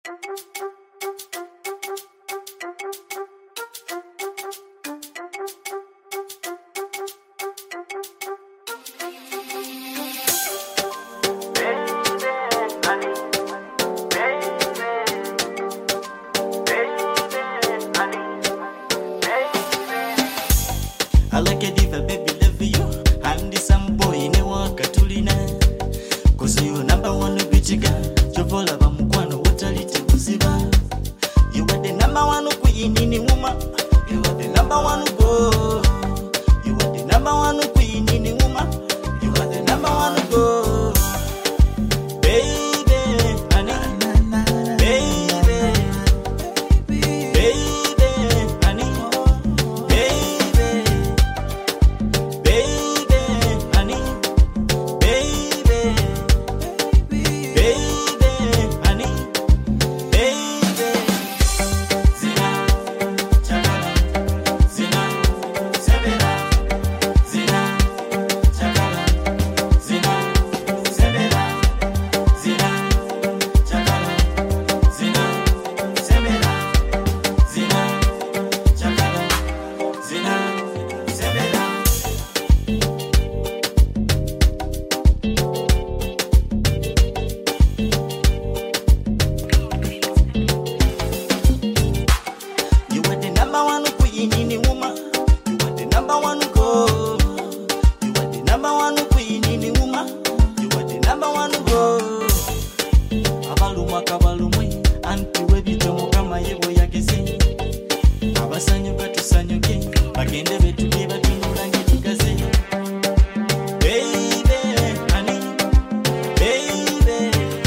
I like a diva, baby, love you. And this some boy in a walk at Tulina. Cause you number one bitch girl. Jovola Bamukwano, what a little Ziba. You are the number one queen in the woman. You are the number one go. You are the number one queen in the woman. You are the number one go. Baby, honey. Baby, baby, honey. Baby, baby, honey. Baby, baby, honey. Baby, Zina, Chakala, Zina, Sebera, Zina, Chakala, Zina, Sebera, Zina, Chakala, Zina, Sebera, Zina, Chakala, Zina, Sebera. You are the number one queen in the woman. You are the number one go. You are the number one queen in the woman. You are the number one go. Abaluma kabalumwe, anti webitomo kama yebo yakisi. Abasanyuka tusanyuke, bagende betuge batunulange tugaze. Baby, honey, baby,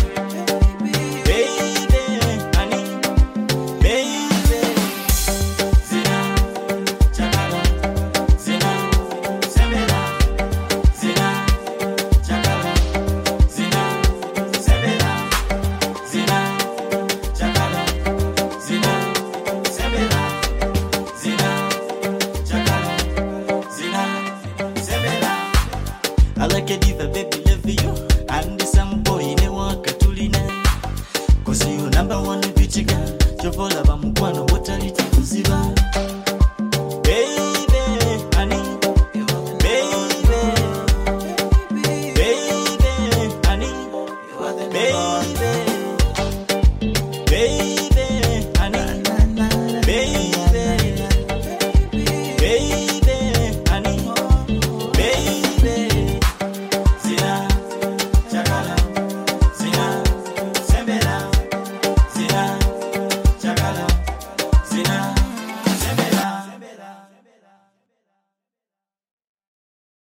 baby, honey, baby. Zina, Chakala, Zina, Sebera, Zina, Chakala, Zina, Sebera, Zina, Chakala, Zina, Sebera, Zina, Chakala, Zina, Sebera. I like a diva, baby, love you. And some boy in a walk at Tulina. Cause you number one bitch girl. Jovola Bamukwano,